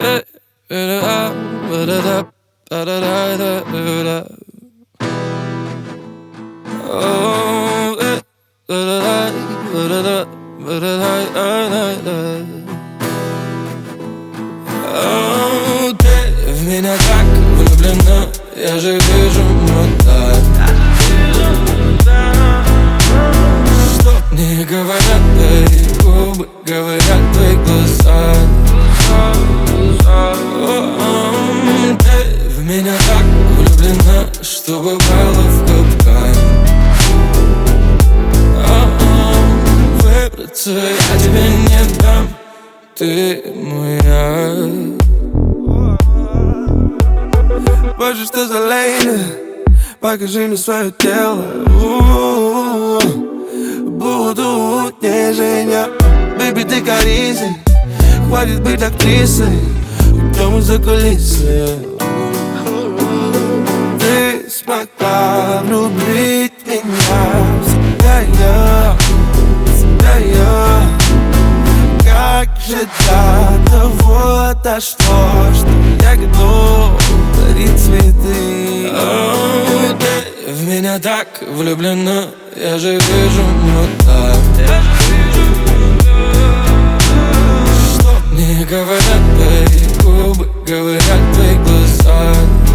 Ты в меня так влюблена, я же вижу мутак. Что мне говорят твои губы, говорят твои глаза. Ты в меня так влюблена, что попала в капкан. Выбраться я тебе не дам, ты моя. Боже, что за лейли, покажи мне свое тело. Буду утнежения. Бэйби, ты корейцы, хватит быть актрисой, уйдем из-за кулисы. Ты смогла влюбить меня в себя я. Как же для того дошло, что я готов дарить цветы. Ты в меня так влюблена, я же вижу мутак. Что мне говорят твои губы, говорят твои глаза.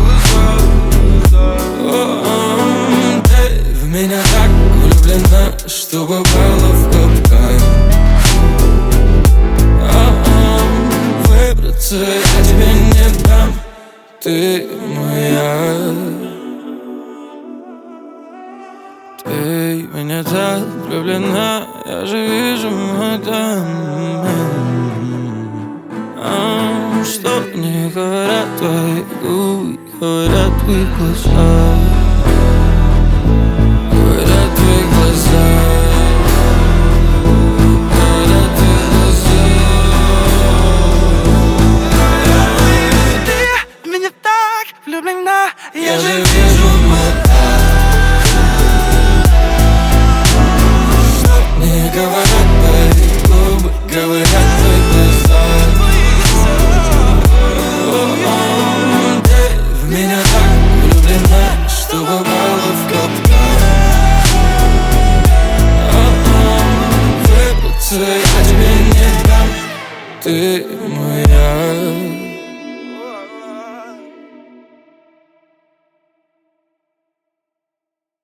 Ты в меня так влюблена, что попала в капкан. Выбраться я тебе не дам, ты моя. Ты в меня так влюблена, я же вижу мадам. Что мне говорят твои губы, говорят твои глаза. Говорят твои глаза. Говорят твои глаза. Ты в меня так влюблена, Я же вижу мадам. Мне говорят твои губы, говорят твои глаза. Ты в меня так влюблена, что попала в капкан. Выбраться я тебе не дам, ты моя.